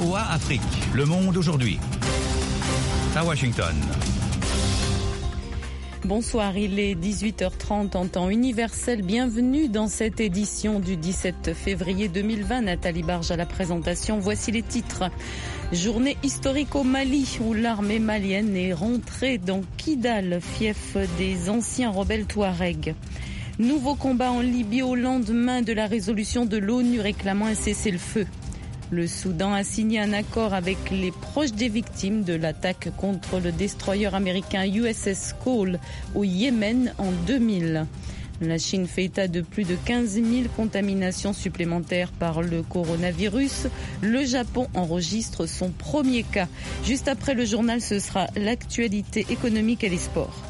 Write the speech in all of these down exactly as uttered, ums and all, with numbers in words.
V O A Afrique. Le monde aujourd'hui. À Washington. Bonsoir, il est dix-huit heures trente en temps universel. Bienvenue dans cette édition du dix-sept février deux mille vingt. Nathalie Barge à la présentation. Voici les titres. Journée historique au Mali où l'armée malienne est rentrée dans Kidal, fief des anciens rebelles Touaregs. Nouveau combat en Libye au lendemain de la résolution de l'ONU réclamant un cessez-le-feu. Le Soudan a signé un accord avec les proches des victimes de l'attaque contre le destroyer américain U S S Cole au Yémen en deux mille. La Chine fait état de plus de quinze mille contaminations supplémentaires par le coronavirus. Le Japon enregistre son premier cas. Juste après le journal, ce sera l'actualité économique et les sports.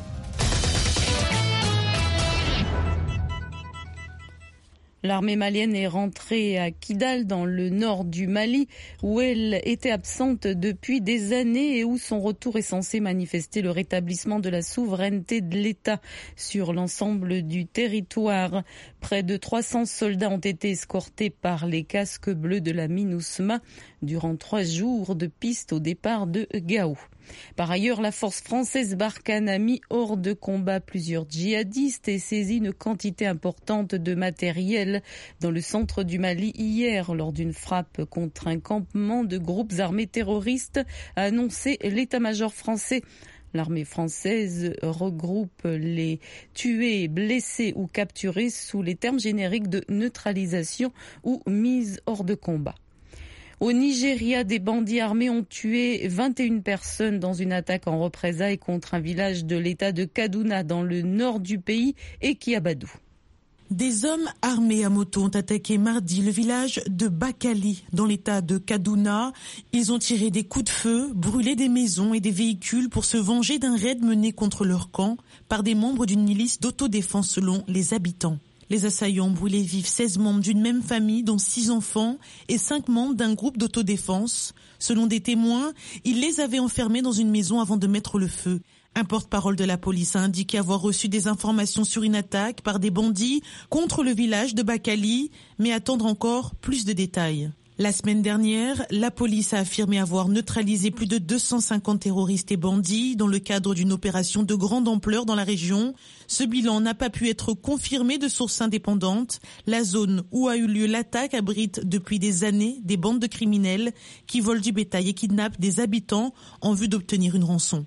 L'armée malienne est rentrée à Kidal, dans le nord du Mali, où elle était absente depuis des années et où son retour est censé manifester le rétablissement de la souveraineté de l'État sur l'ensemble du territoire. Près de trois cents soldats ont été escortés par les casques bleus de la MINUSMA durant trois jours de piste au départ de Gao. Par ailleurs, la force française Barkhane a mis hors de combat plusieurs djihadistes et saisi une quantité importante de matériel dans le centre du Mali hier lors d'une frappe contre un campement de groupes armés terroristes, a annoncé l'état-major français. L'armée française regroupe les tués, blessés ou capturés sous les termes génériques de neutralisation ou mise hors de combat. Au Nigeria, des bandits armés ont tué vingt et une personnes dans une attaque en représailles contre un village de l'état de Kaduna dans le nord du pays et Kiabadou. Des hommes armés à moto ont attaqué mardi le village de Bakali dans l'état de Kaduna. Ils ont tiré des coups de feu, brûlé des maisons et des véhicules pour se venger d'un raid mené contre leur camp par des membres d'une milice d'autodéfense selon les habitants. Les assaillants ont brûlé vifs seize membres d'une même famille, dont six enfants, et cinq membres d'un groupe d'autodéfense. Selon des témoins, ils les avaient enfermés dans une maison avant de mettre le feu. Un porte-parole de la police a indiqué avoir reçu des informations sur une attaque par des bandits contre le village de Bakali, mais attendre encore plus de détails. La semaine dernière, la police a affirmé avoir neutralisé plus de deux cent cinquante terroristes et bandits dans le cadre d'une opération de grande ampleur dans la région. Ce bilan n'a pas pu être confirmé de sources indépendantes. La zone où a eu lieu l'attaque abrite depuis des années des bandes de criminels qui volent du bétail et kidnappent des habitants en vue d'obtenir une rançon.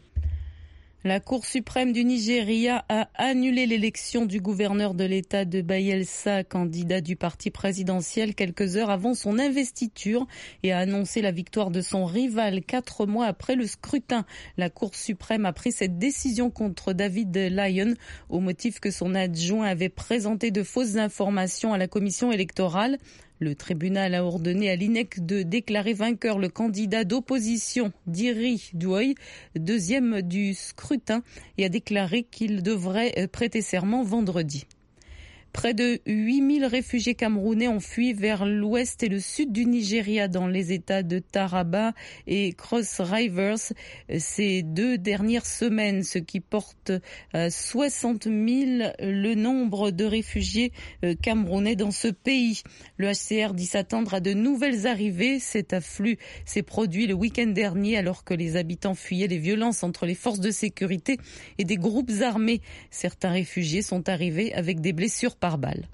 La Cour suprême du Nigeria a annulé l'élection du gouverneur de l'État de Bayelsa, candidat du parti présidentiel, quelques heures avant son investiture et a annoncé la victoire de son rival quatre mois après le scrutin. La Cour suprême a pris cette décision contre David Lyon au motif que son adjoint avait présenté de fausses informations à la commission électorale. Le tribunal a ordonné à l'I N E C de déclarer vainqueur le candidat d'opposition, Diri Douai, deuxième du scrutin, et a déclaré qu'il devrait prêter serment vendredi. Près de huit mille réfugiés camerounais ont fui vers l'ouest et le sud du Nigeria dans les États de Taraba et Cross Rivers ces deux dernières semaines, ce qui porte à soixante mille le nombre de réfugiés camerounais dans ce pays. Le H C R dit s'attendre à de nouvelles arrivées. Cet afflux s'est produit le week-end dernier alors que les habitants fuyaient les violences entre les forces de sécurité et des groupes armés. Certains réfugiés sont arrivés avec des blessures par balle.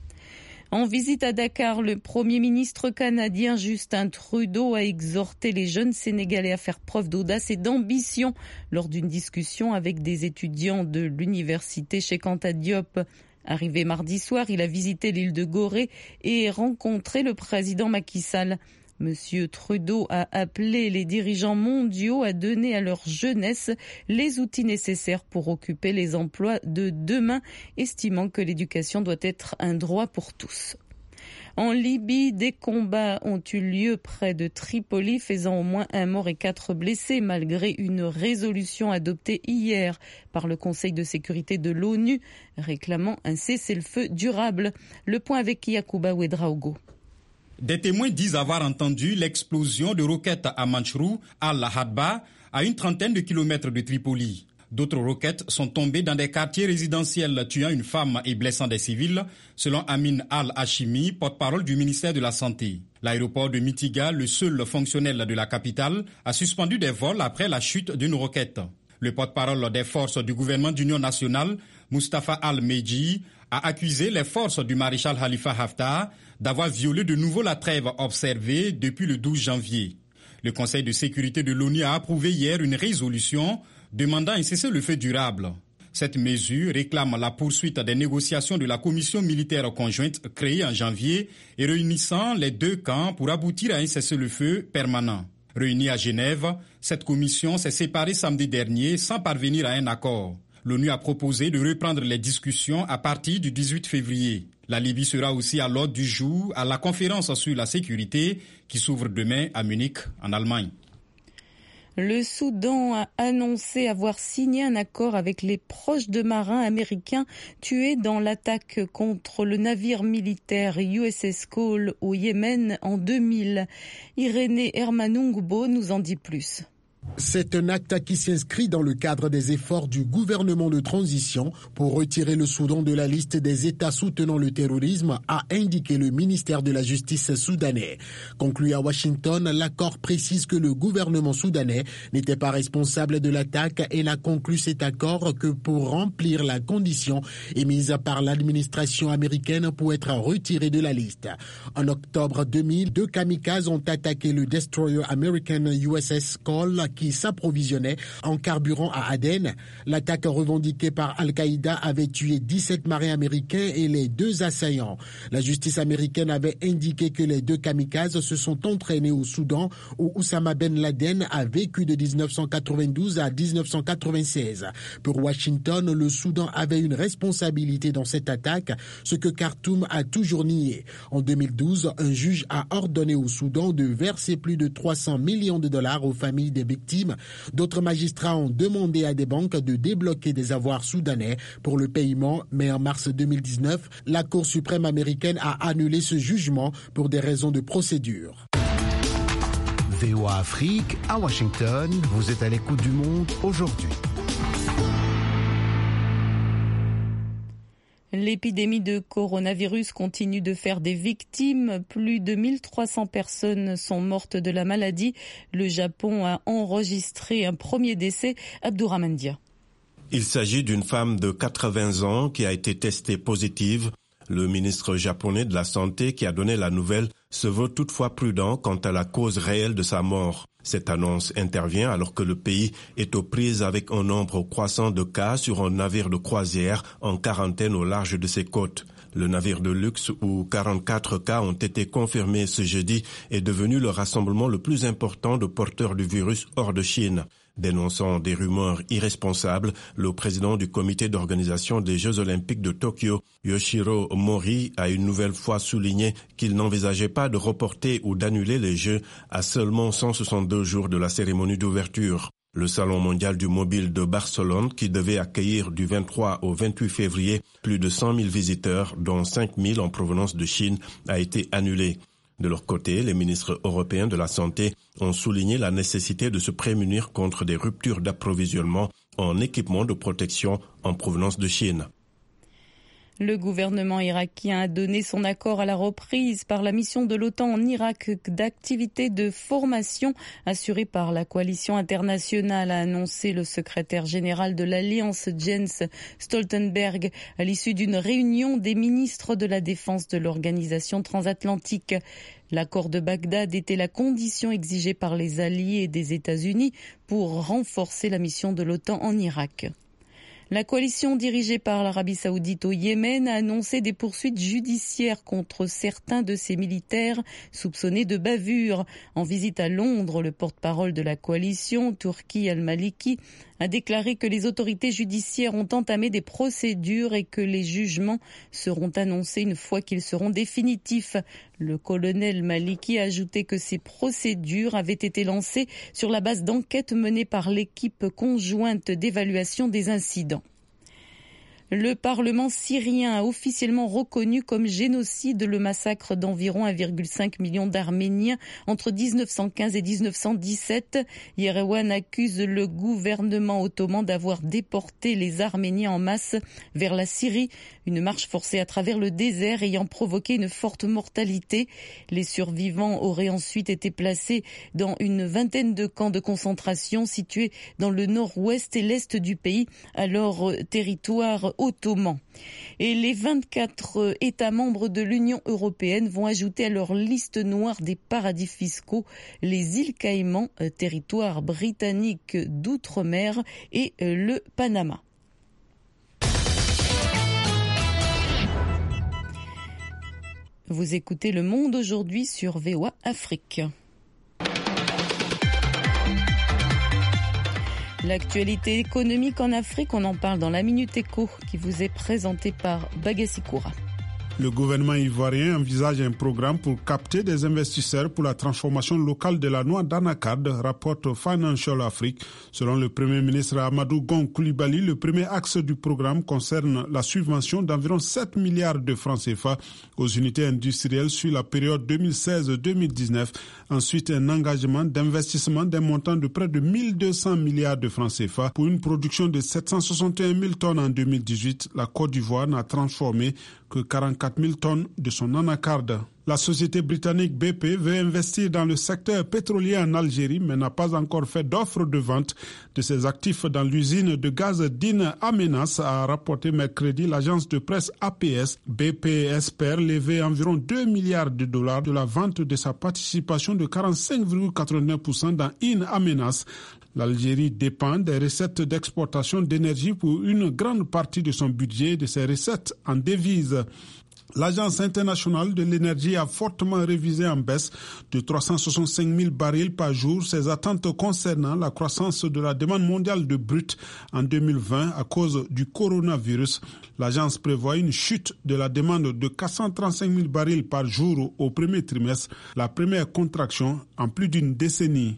En visite à Dakar, le Premier ministre canadien Justin Trudeau a exhorté les jeunes Sénégalais à faire preuve d'audace et d'ambition lors d'une discussion avec des étudiants de l'université Cheikh Anta Diop. Arrivé mardi soir, il a visité l'île de Gorée et rencontré le président Macky Sall. Monsieur Trudeau a appelé les dirigeants mondiaux à donner à leur jeunesse les outils nécessaires pour occuper les emplois de demain, estimant que l'éducation doit être un droit pour tous. En Libye, des combats ont eu lieu près de Tripoli, faisant au moins un mort et quatre blessés, malgré une résolution adoptée hier par le Conseil de sécurité de l'ONU, réclamant un cessez-le-feu durable. Le point avec Yacouba Ouedraogo. Des témoins disent avoir entendu l'explosion de roquettes à Manchurou, à la Hadba, à une trentaine de kilomètres de Tripoli. D'autres roquettes sont tombées dans des quartiers résidentiels, tuant une femme et blessant des civils, selon Amin Al-Hashimi, porte-parole du ministère de la Santé. L'aéroport de Mitiga, le seul fonctionnel de la capitale, a suspendu des vols après la chute d'une roquette. Le porte-parole des forces du gouvernement d'union nationale, Mustafa Al-Meji, a accusé les forces du maréchal Khalifa Haftar d'avoir violé de nouveau la trêve observée depuis le douze janvier. Le Conseil de sécurité de l'ONU a approuvé hier une résolution demandant un cessez-le-feu durable. Cette mesure réclame la poursuite des négociations de la commission militaire conjointe créée en janvier et réunissant les deux camps pour aboutir à un cessez-le-feu permanent. Réunie à Genève, cette commission s'est séparée samedi dernier sans parvenir à un accord. L'ONU a proposé de reprendre les discussions à partir du dix-huit février. La Libye sera aussi à l'ordre du jour à la conférence sur la sécurité qui s'ouvre demain à Munich, en Allemagne. Le Soudan a annoncé avoir signé un accord avec les proches de marins américains tués dans l'attaque contre le navire militaire U S S Cole au Yémen en deux mille. Irénée Hermanungbo nous en dit plus. C'est un acte qui s'inscrit dans le cadre des efforts du gouvernement de transition pour retirer le Soudan de la liste des États soutenant le terrorisme, a indiqué le ministère de la Justice soudanais. Conclu à Washington, l'accord précise que le gouvernement soudanais n'était pas responsable de l'attaque et n'a conclu cet accord que pour remplir la condition émise par l'administration américaine pour être retiré de la liste. En octobre deux mille, deux kamikazes ont attaqué le destroyer American U S S Cole qui s'approvisionnait en carburant à Aden. L'attaque revendiquée par Al-Qaïda avait tué dix-sept marins américains et les deux assaillants. La justice américaine avait indiqué que les deux kamikazes se sont entraînés au Soudan où Oussama Ben Laden a vécu de dix-neuf cent quatre-vingt-douze à dix-neuf cent quatre-vingt-seize. Pour Washington, le Soudan avait une responsabilité dans cette attaque, ce que Khartoum a toujours nié. En deux mille douze, un juge a ordonné au Soudan de verser plus de trois cents millions de dollars aux familles des victimes. D'autres magistrats ont demandé à des banques de débloquer des avoirs soudanais pour le paiement, mais en mars deux mille dix-neuf, la Cour suprême américaine a annulé ce jugement pour des raisons de procédure. V O A Afrique, à Washington, vous êtes à l'écoute du monde aujourd'hui. L'épidémie de coronavirus continue de faire des victimes. Plus de mille trois cents personnes sont mortes de la maladie. Le Japon a enregistré un premier décès. Abdourahmane Dia. Il s'agit d'une femme de quatre-vingts ans qui a été testée positive. Le ministre japonais de la Santé qui a donné la nouvelle se veut toutefois prudent quant à la cause réelle de sa mort. Cette annonce intervient alors que le pays est aux prises avec un nombre croissant de cas sur un navire de croisière en quarantaine au large de ses côtes. Le navire de luxe où quarante-quatre cas ont été confirmés ce jeudi est devenu le rassemblement le plus important de porteurs du virus hors de Chine. Dénonçant des rumeurs irresponsables, le président du comité d'organisation des Jeux Olympiques de Tokyo, Yoshiro Mori, a une nouvelle fois souligné qu'il n'envisageait pas de reporter ou d'annuler les Jeux à seulement cent soixante-deux jours de la cérémonie d'ouverture. Le Salon mondial du mobile de Barcelone, qui devait accueillir du vingt-trois au vingt-huit février plus de cent mille visiteurs, dont cinq mille en provenance de Chine, a été annulé. De leur côté, les ministres européens de la Santé ont souligné la nécessité de se prémunir contre des ruptures d'approvisionnement en équipements de protection en provenance de Chine. Le gouvernement irakien a donné son accord à la reprise par la mission de l'OTAN en Irak d'activités de formation assurées par la coalition internationale, a annoncé le secrétaire général de l'Alliance Jens Stoltenberg à l'issue d'une réunion des ministres de la Défense de l'organisation transatlantique. L'accord de Bagdad était la condition exigée par les alliés des États-Unis pour renforcer la mission de l'OTAN en Irak. La coalition dirigée par l'Arabie Saoudite au Yémen a annoncé des poursuites judiciaires contre certains de ses militaires soupçonnés de bavure. En visite à Londres, le porte-parole de la coalition, Turki al-Maliki, a déclaré que les autorités judiciaires ont entamé des procédures et que les jugements seront annoncés une fois qu'ils seront définitifs. Le colonel Maliki a ajouté que ces procédures avaient été lancées sur la base d'enquêtes menées par l'équipe conjointe d'évaluation des incidents. Le Parlement syrien a officiellement reconnu comme génocide le massacre d'environ un virgule cinq million d'Arméniens entre dix-neuf cent quinze et dix-neuf cent dix-sept. Yerevan accuse le gouvernement ottoman d'avoir déporté les Arméniens en masse vers la Syrie, une marche forcée à travers le désert ayant provoqué une forte mortalité. Les survivants auraient ensuite été placés dans une vingtaine de camps de concentration situés dans le nord-ouest et l'est du pays, alors territoire ottoman. Et les vingt-quatre États membres de l'Union européenne vont ajouter à leur liste noire des paradis fiscaux les îles Caïmans, territoire britannique d'outre-mer, et le Panama. Vous écoutez Le Monde aujourd'hui sur V O A Afrique. L'actualité économique en Afrique, on en parle dans la Minute Éco qui vous est présentée par Bagassi Koura. Le gouvernement ivoirien envisage un programme pour capter des investisseurs pour la transformation locale de la noix d'anacarde, rapporte Financial Afrique. Selon le Premier ministre Amadou Gon Coulibaly, le premier axe du programme concerne la subvention d'environ sept milliards de francs C F A aux unités industrielles sur la période deux mille seize deux mille dix-neuf. Ensuite, un engagement d'investissement d'un montant de près de mille deux cents milliards de francs C F A pour une production de sept cent soixante et un mille tonnes en deux mille dix-huit. La Côte d'Ivoire n'a transformé que quarante-quatre mille tonnes de son anacarde. La société britannique B P veut investir dans le secteur pétrolier en Algérie, mais n'a pas encore fait d'offre de vente de ses actifs dans l'usine de gaz d'In Amenas, a rapporté mercredi l'agence de presse A P S. B P espère lever environ deux milliards de dollars de la vente de sa participation de quarante-cinq virgule quatre-vingt-neuf pour cent dans In Amenas. L'Algérie dépend des recettes d'exportation d'énergie pour une grande partie de son budget et de ses recettes en devises. L'Agence internationale de l'énergie a fortement révisé en baisse de trois cent soixante-cinq mille barils par jour ses attentes concernant la croissance de la demande mondiale de brut en deux mille vingt à cause du coronavirus. L'agence prévoit une chute de la demande de quatre cent trente-cinq mille barils par jour au premier trimestre, la première contraction en plus d'une décennie.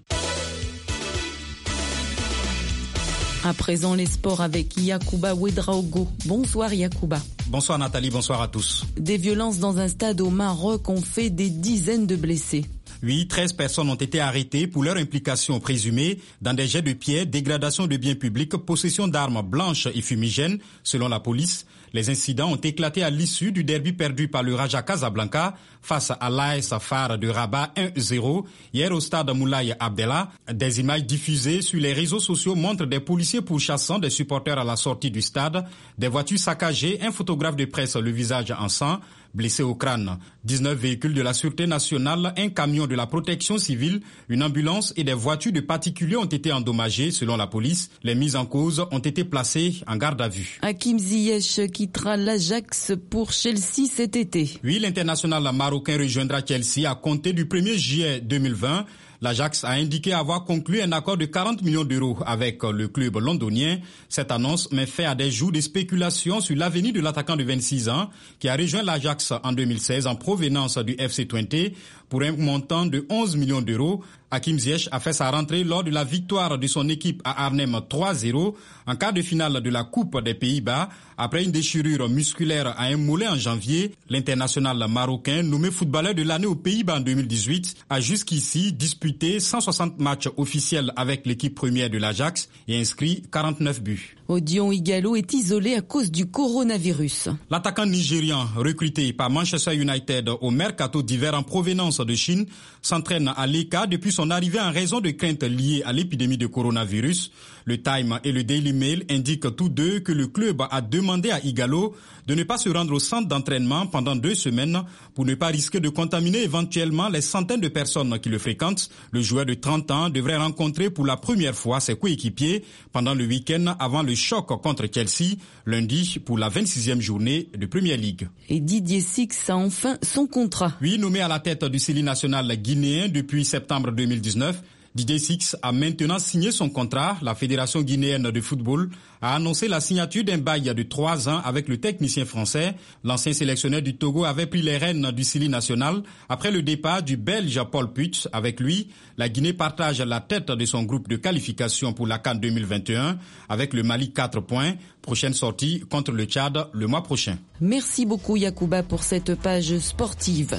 À présent, les sports avec Yacouba Ouedraogo. Bonsoir Yacouba. Bonsoir Nathalie, bonsoir à tous. Des violences dans un stade au Maroc ont fait des dizaines de blessés. Oui, treize personnes ont été arrêtées pour leur implication présumée dans des jets de pierre, dégradation de biens publics, possession d'armes blanches et fumigènes, selon la police. Les incidents ont éclaté à l'issue du derby perdu par le Raja Casablanca face à l'A S Far de Rabat un zéro hier au stade Moulay Abdellah. Des images diffusées sur les réseaux sociaux montrent des policiers pourchassant des supporters à la sortie du stade, des voitures saccagées, un photographe de presse le visage en sang, blessés au crâne. dix-neuf véhicules de la Sûreté nationale, un camion de la protection civile, une ambulance et des voitures de particuliers ont été endommagées selon la police. Les mises en cause ont été placées en garde à vue. Hakim Ziyech quittera l'Ajax pour Chelsea cet été. Oui, l'international marocain rejoindra Chelsea à compter du premier juillet deux mille vingt. L'Ajax a indiqué avoir conclu un accord de quarante millions d'euros avec le club londonien. Cette annonce met fin à des jours de spéculation sur l'avenir de l'attaquant de vingt-six ans qui a rejoint l'Ajax en deux mille seize en provenance du F C vingt pour un montant de onze millions d'euros. Hakim Ziyech a fait sa rentrée lors de la victoire de son équipe à Arnhem trois zéro en quart de finale de la Coupe des Pays-Bas. Après une déchirure musculaire à un mollet en janvier, l'international marocain, nommé footballeur de l'année aux Pays-Bas en deux mille dix-huit, a jusqu'ici disputé cent soixante matchs officiels avec l'équipe première de l'Ajax et inscrit quarante-neuf buts. Odion Ighalo est isolé à cause du coronavirus. L'attaquant nigérian, recruté par Manchester United au mercato d'hiver en provenance de Chine, s'entraîne à l'E C A depuis son arrivée en raison de craintes liées à l'épidémie de coronavirus. Le Time et le Daily Mail indiquent tous deux que le club a demandé à Ighalo de ne pas se rendre au centre d'entraînement pendant deux semaines pour ne pas risquer de contaminer éventuellement les centaines de personnes qui le fréquentent. Le joueur de trente ans devrait rencontrer pour la première fois ses coéquipiers pendant le week-end avant le choc contre Chelsea, lundi pour la vingt-sixième journée de Premier League. Et Didier Six a enfin son contrat. Oui, nommé à la tête du C L I national guinéen depuis septembre deux mille dix-neuf, Didier Six a maintenant signé son contrat. La Fédération guinéenne de football a annoncé la signature d'un bail de trois ans avec le technicien français. L'ancien sélectionneur du Togo avait pris les rênes du Sili national après le départ du Belge Paul Putsch. Avec lui, la Guinée partage la tête de son groupe de qualification pour la CAN deux mille vingt et un avec le Mali quatre points. Prochaine sortie contre le Tchad le mois prochain. Merci beaucoup Yacouba pour cette page sportive.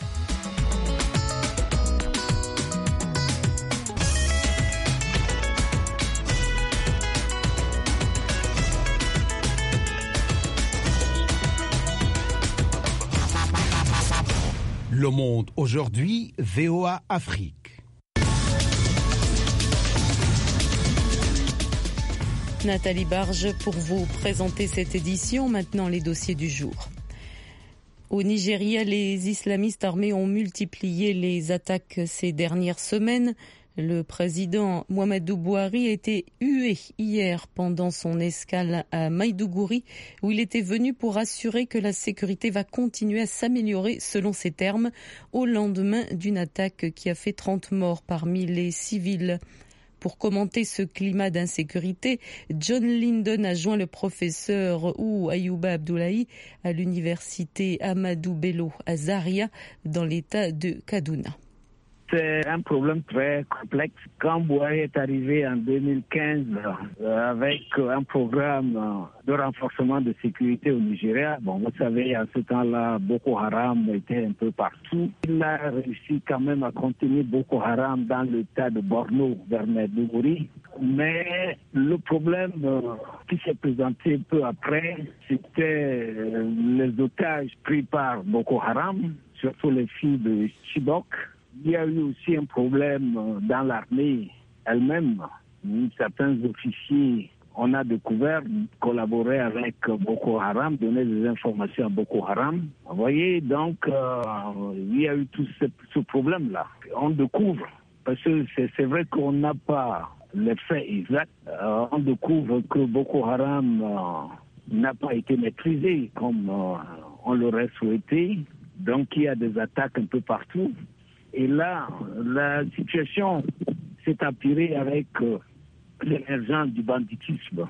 Le Monde aujourd'hui, V O A Afrique. Nathalie Barge pour vous présenter cette édition. Maintenant les dossiers du jour. Au Nigeria, les islamistes armés ont multiplié les attaques ces dernières semaines. Le président Muhammadu Buhari a été hué hier pendant son escale à Maïdougouri, où il était venu pour assurer que la sécurité va continuer à s'améliorer selon ses termes, au lendemain d'une attaque qui a fait trente morts parmi les civils. Pour commenter ce climat d'insécurité, John Lyndon a joint le professeur Ou Ayouba Abdoulaye à l'université Amadou Bello à Zaria, dans l'état de Kaduna. C'est un problème très complexe. Quand Buhari est arrivé en deux mille quinze euh, avec un programme de renforcement de sécurité au Nigeria, bon, vous savez, à ce temps-là, Boko Haram était un peu partout. Il a réussi quand même à contenir Boko Haram dans l'état de Borno, vers Maiduguri. Mais le problème euh, qui s'est présenté peu après, c'était euh, les otages pris par Boko Haram, surtout les filles de Chibok. Il y a eu aussi un problème dans l'armée elle-même. Certains officiers, on a découvert, collaborer avec Boko Haram, donner des informations à Boko Haram. Vous voyez, donc, euh, il y a eu tout ce, ce problème-là. On découvre, parce que c'est, c'est vrai qu'on n'a pas les faits exacts, euh, on découvre que Boko Haram euh, n'a pas été maîtrisé comme euh, on l'aurait souhaité. Donc, il y a des attaques un peu partout. Et là, la situation s'est empirée avec euh, l'émergence du banditisme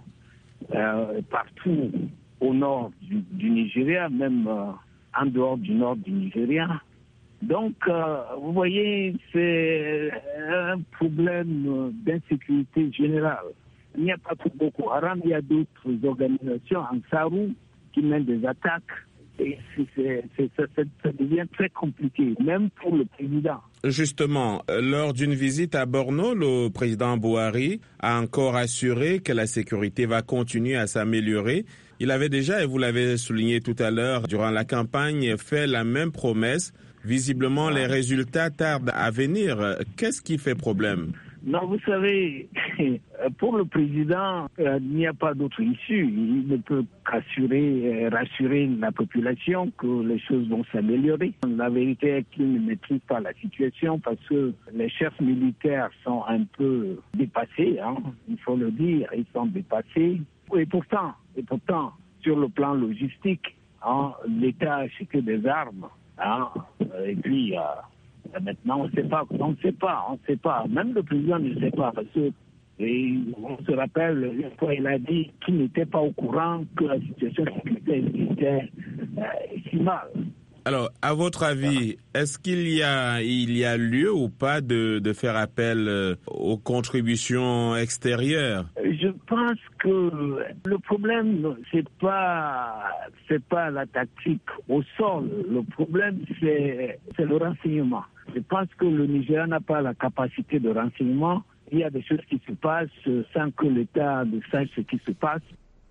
euh, partout au nord du, du Nigeria, même euh, en dehors du nord du Nigeria. Donc, euh, vous voyez, c'est un problème d'insécurité générale. Il n'y a pas que Boko Haram, il y a d'autres organisations en Sarou qui mènent des attaques. Et c'est, c'est, c'est, ça, ça devient très compliqué, même pour le président. Justement, lors d'une visite à Borno, le président Buhari a encore assuré que la sécurité va continuer à s'améliorer. Il avait déjà, et vous l'avez souligné tout à l'heure, durant la campagne, fait la même promesse. Visiblement, les résultats tardent à venir. Qu'est-ce qui fait problème ? Non, vous savez, pour le président, euh, il n'y a pas d'autre issue. Il ne peut qu'assurer, euh, rassurer la population que les choses vont s'améliorer. La vérité est qu'il ne maîtrise pas la situation parce que les chefs militaires sont un peu dépassés, hein, il faut le dire, ils sont dépassés. Et pourtant, et pourtant, sur le plan logistique, hein, l'État a acheté des armes, hein, et puis... Euh, Maintenant, on ne sait pas, on ne sait pas, on ne sait pas. Même le président ne sait pas, parce que et on se rappelle, une fois il a dit qu'il n'était pas au courant que la situation sécuritaire était euh, si mal. Alors, à votre avis, est-ce qu'il y a, il y a lieu ou pas de, de faire appel euh, aux contributions extérieures ? Je pense que le problème, c'est pas, c'est pas la tactique au sol. Le problème, c'est, c'est le renseignement. Je pense que le Nigeria n'a pas la capacité de renseignement. Il y a des choses qui se passent sans que l'État ne sache ce qui se passe.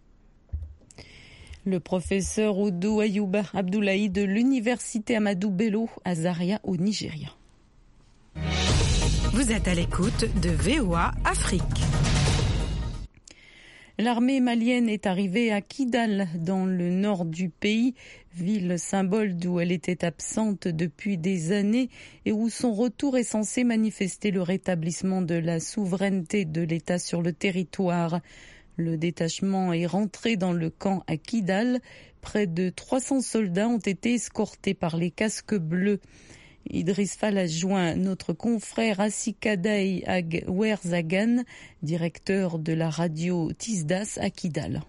Le professeur Oudou Ayouba Abdoulaye de l'université Amadou Bello à Zaria au Nigeria. Vous êtes à l'écoute de V O A Afrique. L'armée malienne est arrivée à Kidal, dans le nord du pays, ville symbole d'où elle était absente depuis des années et où son retour est censé manifester le rétablissement de la souveraineté de l'État sur le territoire. Le détachement est rentré dans le camp à Kidal. Près de trois cents soldats ont été escortés par les casques bleus. Idriss Fall a joint notre confrère Assikadaï Agwerzagan, directeur de la radio Tisdas à Kidal.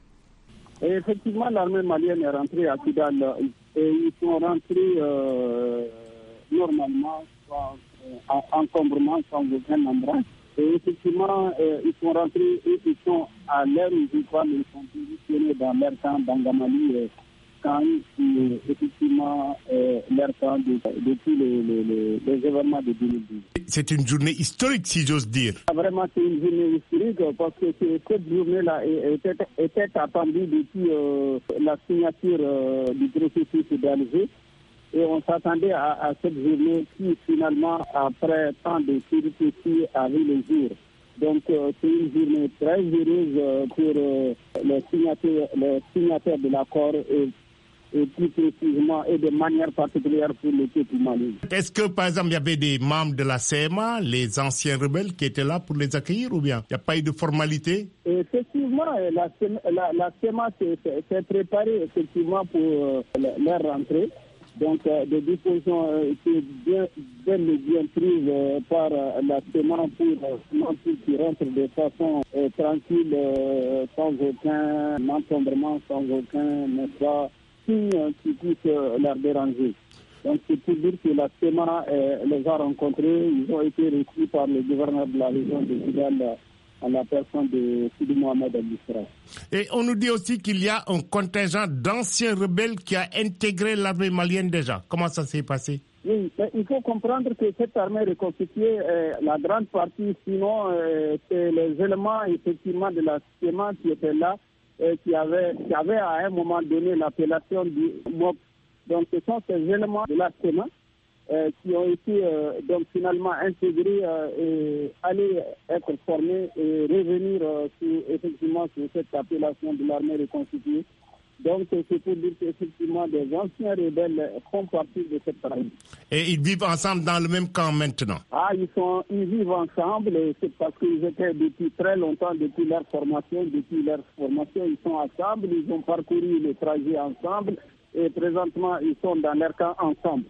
Et effectivement, l'armée malienne est rentrée à Kidal et ils sont rentrés euh, normalement, sans euh, encombrement, sans aucun embrase. Et effectivement, euh, ils sont rentrés et ils sont à l'air où je crois ils sont positionnés dans leur camp d'Angamali euh, quand euh, effectivement euh, leur camp de, depuis les, les, les, les événements de deux mille douze. C'est une journée historique, si j'ose dire. Vraiment, c'est une journée historique parce que cette journée-là était, était attendue depuis euh, la signature euh, du processus d'Alger. Et on s'attendait à, à cette journée qui, finalement, après tant de péripéties, a vu le jour. Donc, euh, c'est une journée très heureuse euh, pour euh, les, signataires, les signataires de l'accord et, et plus précisément et de manière particulière pour le peuple malien. Est-ce que, par exemple, il y avait des membres de la C E M A, les anciens rebelles, qui étaient là pour les accueillir ou bien il n'y a pas eu de formalité? Effectivement, la, la, la C E M A s'est préparée effectivement pour euh, leur rentrée. Donc, euh, des dispositions euh, étaient bien, bien, bien prises euh, par euh, la C E M A pour euh, qui rentrent de façon euh, tranquille, euh, sans aucun encombrement, sans aucun, n'est-ce pas, signe qui puisse euh, leur déranger. Donc, c'est pour dire que la C E M A euh, les a rencontrés, ils ont été reçus par le gouverneur de la région de Kidal, à la personne de Sidi Mohamed Al-Bisra. Et on nous dit aussi qu'il y a un contingent d'anciens rebelles qui a intégré l'armée malienne déjà. Comment ça s'est passé? Oui, mais il faut comprendre que cette armée reconstituée, euh, la grande partie, sinon, euh, c'est les éléments effectivement de la C E M A qui étaient là, euh, qui, avaient, qui avaient à un moment donné l'appellation du M O P. Donc ce sont ces éléments de la C E M A Euh, qui ont été euh, donc finalement intégrés euh, et aller être formés et revenir euh, sur, effectivement sur cette appellation de l'armée reconstituée. Donc c'est pour dire qu'effectivement des anciens rebelles font partie de cette armée. Et ils vivent ensemble dans le même camp maintenant? Ah, ils, sont, ils vivent ensemble et c'est parce qu'ils étaient depuis très longtemps, depuis leur formation, depuis leur formation, ils sont ensemble, ils ont parcouru le trajet ensemble et présentement ils sont dans leur camp ensemble.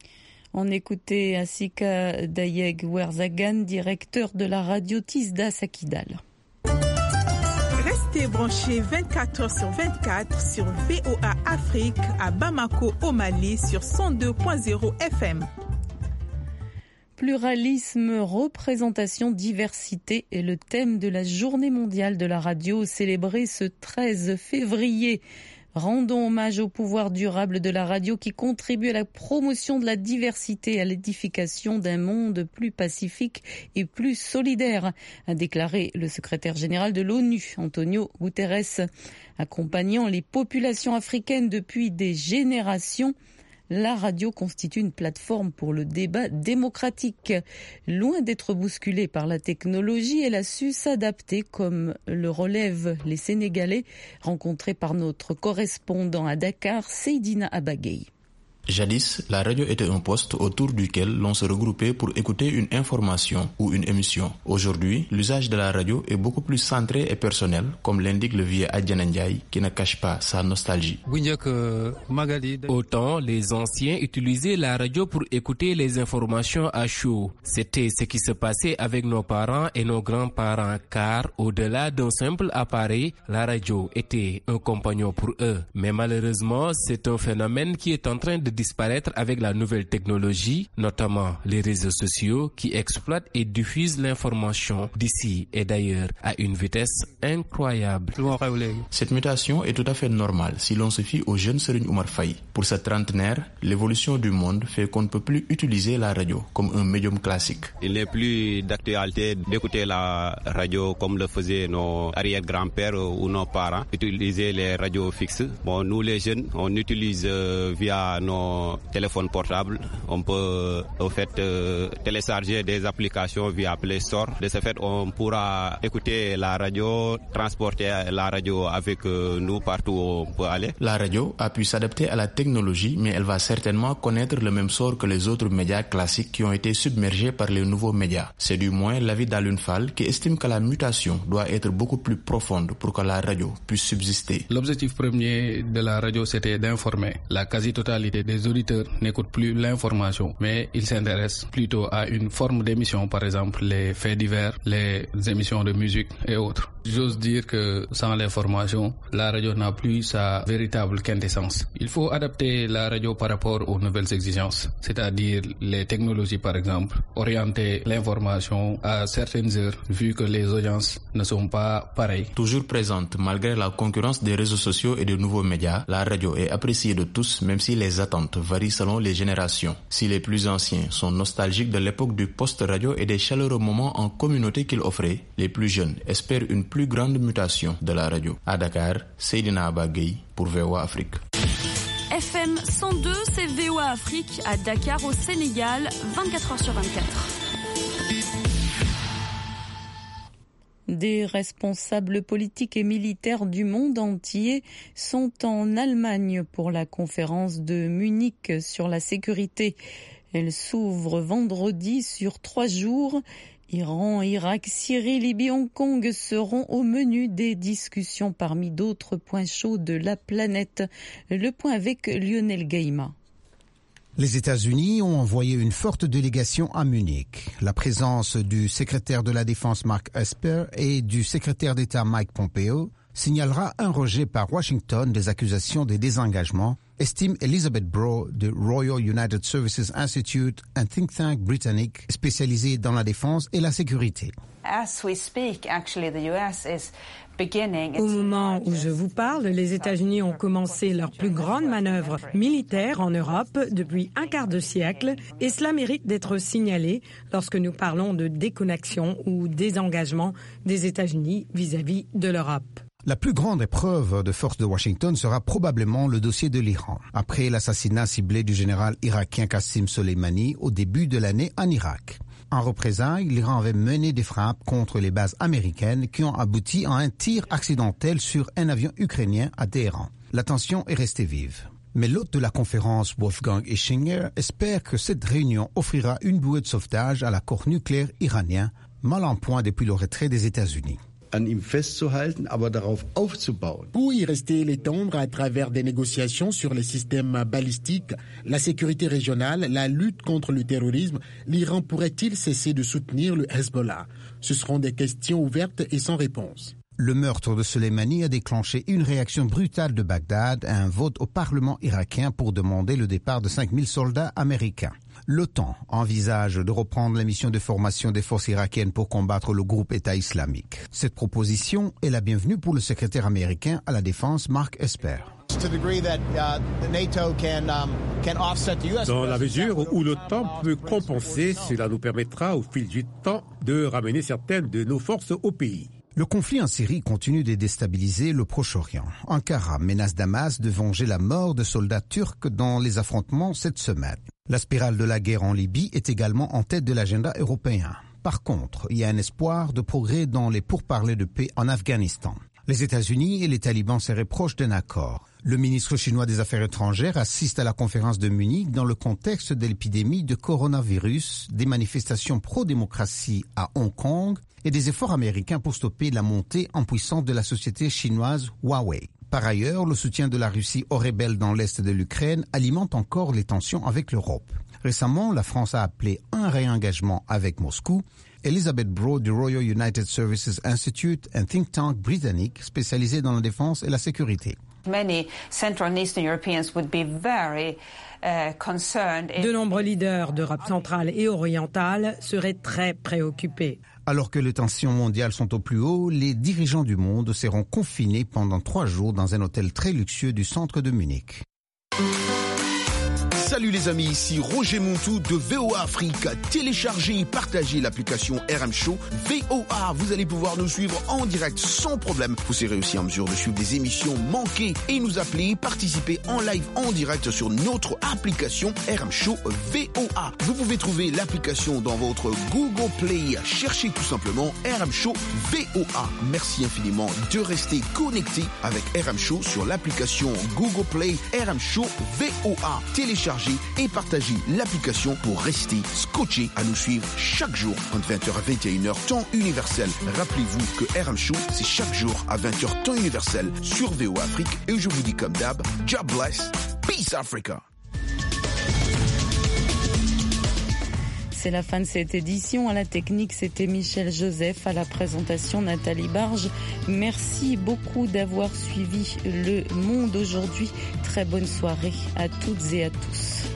On écoutait Asika Dayeg Werzagan, directeur de la radio Tisdas à Kidal. Restez branchés vingt-quatre heures sur vingt-quatre sur V O A Afrique à Bamako au Mali sur cent deux point zéro F M. Pluralisme, représentation, diversité est le thème de la Journée mondiale de la radio célébrée ce treize février. Rendons hommage au pouvoir durable de la radio qui contribue à la promotion de la diversité et à l'édification d'un monde plus pacifique et plus solidaire, a déclaré le secrétaire général de l'ONU, Antonio Guterres. Accompagnant les populations africaines depuis des générations, la radio constitue une plateforme pour le débat démocratique. Loin d'être bousculée par la technologie, elle a su s'adapter, comme le relèvent les Sénégalais rencontrés par notre correspondant à Dakar, Seydina Abagay. Jadis, la radio était un poste autour duquel l'on se regroupait pour écouter une information ou une émission. Aujourd'hui, l'usage de la radio est beaucoup plus centré et personnel, comme l'indique le vieux Adjana Ndiaye, qui ne cache pas sa nostalgie. Autant les anciens utilisaient la radio pour écouter les informations à chaud. C'était ce qui se passait avec nos parents et nos grands-parents, car au-delà d'un simple appareil, la radio était un compagnon pour eux. Mais malheureusement, c'est un phénomène qui est en train de disparaître avec la nouvelle technologie, notamment les réseaux sociaux qui exploitent et diffusent l'information d'ici et d'ailleurs à une vitesse incroyable. Cette mutation est tout à fait normale si l'on se fie au jeune Serigne Oumar Faye. Pour ce trentenaire, l'évolution du monde fait qu'on ne peut plus utiliser la radio comme un médium classique. Il n'est plus d'actualité d'écouter la radio comme le faisaient nos arrière-grands-pères ou nos parents, utiliser les radios fixes. Bon, nous les jeunes, on utilise euh, via nos téléphones portables. On peut au fait euh, télécharger des applications via Play Store. De ce fait, on pourra écouter la radio, transporter la radio avec euh, nous partout où on peut aller. La radio a pu s'adapter à la technologie, mais elle va certainement connaître le même sort que les autres médias classiques qui ont été submergés par les nouveaux médias. C'est du moins l'avis d'Alun Fall qui estime que la mutation doit être beaucoup plus profonde pour que la radio puisse subsister. L'objectif premier de la radio, c'était d'informer. La quasi-totalité des les auditeurs n'écoutent plus l'information, mais ils s'intéressent plutôt à une forme d'émission, par exemple les faits divers, les émissions de musique et autres. J'ose dire que sans l'information, la radio n'a plus sa véritable quintessence. Il faut adapter la radio par rapport aux nouvelles exigences, c'est-à-dire les technologies par exemple, orienter l'information à certaines heures vu que les audiences ne sont pas pareilles. Toujours présente malgré la concurrence des réseaux sociaux et de nouveaux médias, la radio est appréciée de tous même si les attentes varient selon les générations. Si les plus anciens sont nostalgiques de l'époque du post-radio et des chaleureux moments en communauté qu'il offrait, les plus jeunes espèrent une plus grande mutation de la radio. À Dakar, Seydina Abagay pour V O A Afrique. F M cent deux, c'est V O A Afrique à Dakar au Sénégal, vingt-quatre heures sur vingt-quatre. Des responsables politiques et militaires du monde entier sont en Allemagne pour la conférence de Munich sur la sécurité. Elle s'ouvre vendredi sur trois jours. Iran, Irak, Syrie, Libye, Hong Kong seront au menu des discussions parmi d'autres points chauds de la planète. Le point avec Lionel Gaïma. Les États-Unis ont envoyé une forte délégation à Munich. La présence du secrétaire de la Défense Mark Esper et du secrétaire d'État Mike Pompeo signalera un rejet par Washington des accusations de désengagement, estime Elizabeth Brough de Royal United Services Institute, un think tank britannique spécialisé dans la défense et la sécurité. As we speak, actually, the U S is beginning. Au moment où je vous parle, les États-Unis ont commencé leur plus grande manœuvre militaire en Europe depuis un quart de siècle et cela mérite d'être signalé lorsque nous parlons de déconnexion ou désengagement des États-Unis vis-à-vis de l'Europe. La plus grande épreuve de force de Washington sera probablement le dossier de l'Iran, après l'assassinat ciblé du général irakien Qassim Soleimani au début de l'année en Irak. En représailles, l'Iran avait mené des frappes contre les bases américaines qui ont abouti à un tir accidentel sur un avion ukrainien à Téhéran. La tension est restée vive. Mais l'hôte de la conférence, Wolfgang Ischinger, espère que cette réunion offrira une bouée de sauvetage à l'accord nucléaire iranien, mal en point depuis le retrait des États-Unis. Pour y rester et l'étendre à travers des négociations sur les systèmes balistiques, la sécurité régionale, la lutte contre le terrorisme, l'Iran pourrait-il cesser de soutenir le Hezbollah? Ce seront des questions ouvertes et sans réponse. Le meurtre de Soleimani a déclenché une réaction brutale de Bagdad à un vote au Parlement irakien pour demander le départ de cinq mille soldats américains. L'OTAN envisage de reprendre la mission de formation des forces irakiennes pour combattre le groupe État islamique. Cette proposition est la bienvenue pour le secrétaire américain à la défense Mark Esper. Dans la mesure où l'OTAN peut compenser, cela nous permettra au fil du temps de ramener certaines de nos forces au pays. Le conflit en Syrie continue de déstabiliser le Proche-Orient. Ankara menace Damas de venger la mort de soldats turcs dans les affrontements cette semaine. La spirale de la guerre en Libye est également en tête de l'agenda européen. Par contre, il y a un espoir de progrès dans les pourparlers de paix en Afghanistan. Les États-Unis et les talibans seraient proches d'un accord. Le ministre chinois des Affaires étrangères assiste à la conférence de Munich dans le contexte de l'épidémie de coronavirus, des manifestations pro-démocratie à Hong Kong et des efforts américains pour stopper la montée en puissance de la société chinoise Huawei. Par ailleurs, le soutien de la Russie aux rebelles dans l'est de l'Ukraine alimente encore les tensions avec l'Europe. Récemment, la France a appelé un réengagement avec Moscou. Elizabeth Brough du Royal United Services Institute, un think tank britannique spécialisé dans la défense et la sécurité. Many Central and Eastern Europeans would be very uh, concerned. De nombreux leaders d'Europe centrale et orientale seraient très préoccupés. Alors que les tensions mondiales sont au plus haut, les dirigeants du monde seront confinés pendant trois jours dans un hôtel très luxueux du centre de Munich. Salut les amis, ici Roger Montou de V O A Afrique. Téléchargez et partagez l'application R M Show V O A. Vous allez pouvoir nous suivre en direct sans problème. Vous serez aussi en mesure de suivre des émissions manquées et nous appeler, participer en live en direct sur notre application R M Show V O A. Vous pouvez trouver l'application dans votre Google Play. Cherchez tout simplement R M Show V O A. Merci infiniment de rester connecté avec R M Show sur l'application Google Play R M Show V O A. Téléchargez et partagez l'application pour rester scotché à nous suivre chaque jour entre vingt heures à vingt et une heures temps universel. Rappelez-vous que R M Show, c'est chaque jour à vingt heures temps universel sur V O A Afrique. Et je vous dis comme d'hab, God bless, peace Africa. C'est la fin de cette édition. À la technique, c'était Michel Joseph. À la présentation, Nathalie Barge. Merci beaucoup d'avoir suivi Le Monde aujourd'hui. Très bonne soirée à toutes et à tous.